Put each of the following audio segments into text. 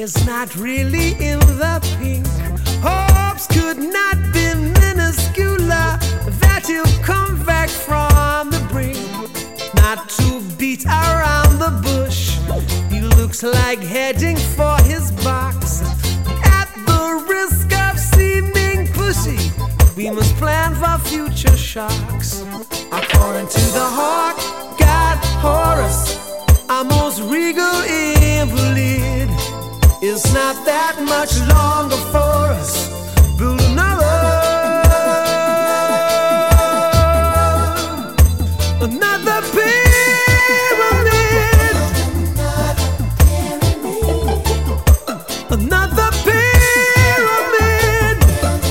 is not really in the pink. Hopes could not be minuscule, that he'll come back from the brink. Not to beat around the bush, he looks like heading for his box. At the risk of seeming pushy, we must plan for future shocks. According to the hawk god Horus, our most regal invalid, it's not that much longer for us. Build another pyramid, another pyramid.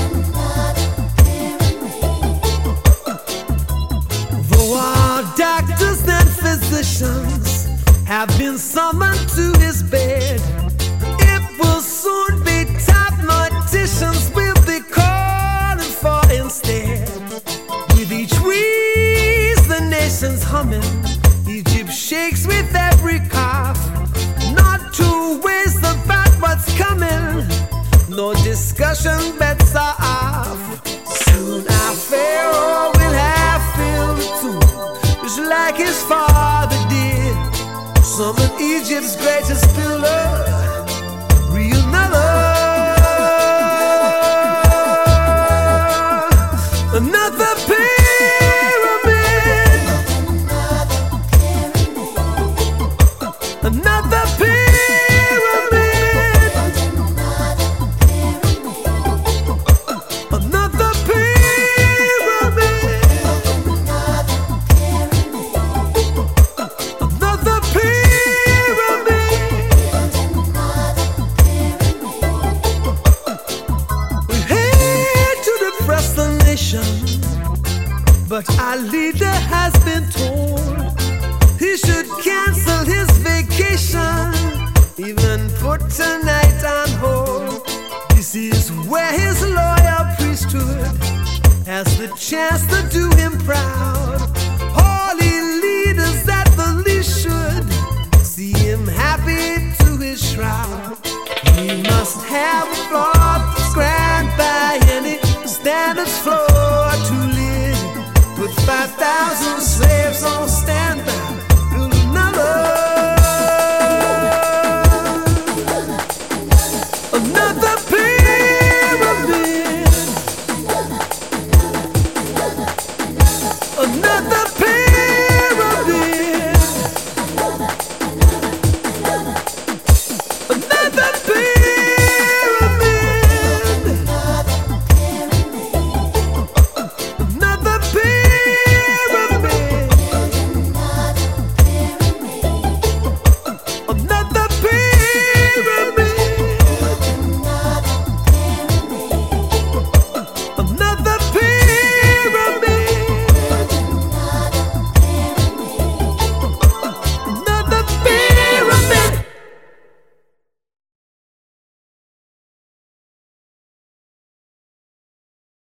Though our doctors and physicians have been summoned to his bed, it will soon be top morticians we'll be calling for instead. With each wheeze the nation's humming, Egypt shakes with every cough. Not two ways about what's coming, no discussion, bets are off. Soon our Pharaoh will have filled the tomb, just like his father did. Summon Egypt's greatest pillar, real another pyramid, another pyramid, another pyramid, another pyramid. We hate to depress the nation, but our leader has been told he should cancel his vacation, even put tonight on hold. This is where his loyal priesthood has the chance to do him proud.